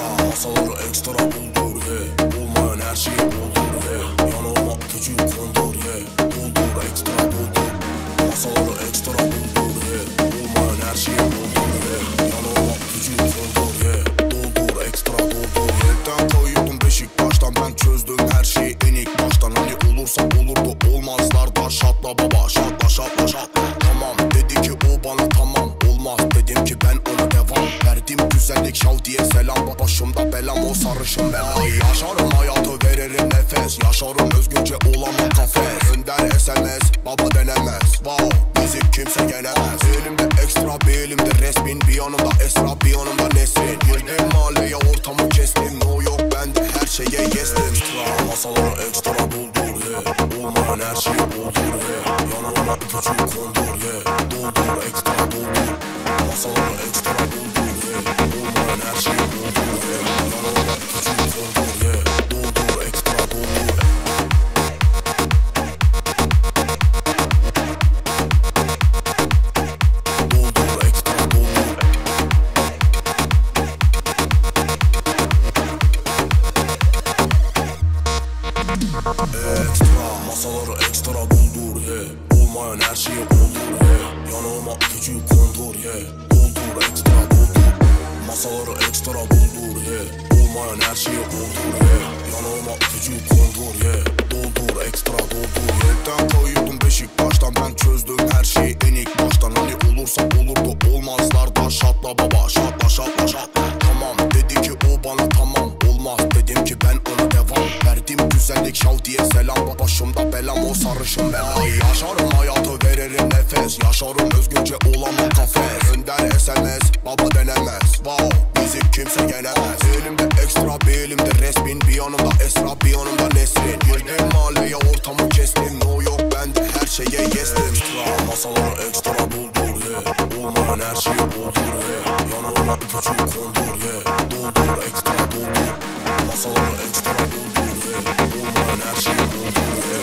Masaları ekstra buldur ye. Olmayan her şeyi buldur ye. Yanıma küçük kondur ye. Buldur ekstra buldur. Masaları ekstra buldur ye. Olmayan her şeyi buldur ye. Yanıma küçük kondur ye. Doldur ekstra doldur. Yekten koyuyordum Beşiktaş'tan, ben çözdüm her şeyi en ilk baştan. Hani olursa olurdu, olmazlar da şatla baba, şatla şatla şatla. Tamam dedi ki o bana, tamam olmaz dedim ki ben ona devam. Verdim güzellik şav diye selam, başımda belam o sarışın belayı. Yaşarım hayatı, veririm nefes, yaşarım özgürce olamam kafes. Önder SMS baba denemez, wow bizi kimse yenemez. Elimde ekstra bir elimde resmin, bir yanımda Esra bir yanımda Nesrin. Girdim mahalleye ortamı kestim, no yok bende her şeye yestim. Masaları ekstra buldur ye. Olmayan her şeyi buldur ye. Yanıma küçük kondur ye. Doldur ekstra doldur. Masaları ekstra buldur ye. Olmayan her şeyi buldur ye. Yanıma küçük kondur ye. Doldur ekstra doldur. Doldur ekstra doldur. Ekstra masaları ekstra buldur ye. Olmayan her şeyi buldur ye. Yanıma küçük kondur ye. Doldur ekstra doldur. Masaları ekstra buldur ye. Olmayan her şeyi buldur ye. Yanıma küçük kondur ye. Doldur ekstra doldur. Yekten koyuyordum Beşiktaş'tan, ben çözdüm her şeyi en ilk baştan. Hani olursa olurdu, olmazlar da şatla baba, şatla şatla şatla. Tamam dedi ki o bana, tamam olmaz dedim ki ben ona devam. Verdim güzellik şav diye selam, başımda belam o sarışın belayı. Yaşarım hayatı, veririm nefes, yaşarım özgürce olamam kafes. Önder SMS baba denemez, wow bizi kimse yenemez. Elimde ekstra bir elimde resmin, bir yanımda Esra bir yanımda Nesrin. Girdim mahalleye ortamı kestim, no yok bende her şeye yestim. Masaları ekstra buldur ye. Olmayan her şeyi buldur ye. Yanıma küçük kondur ye. Doldur ekstra doldur. Masaları ekstra buldur ye. Olmayan her şeyi buldur ye.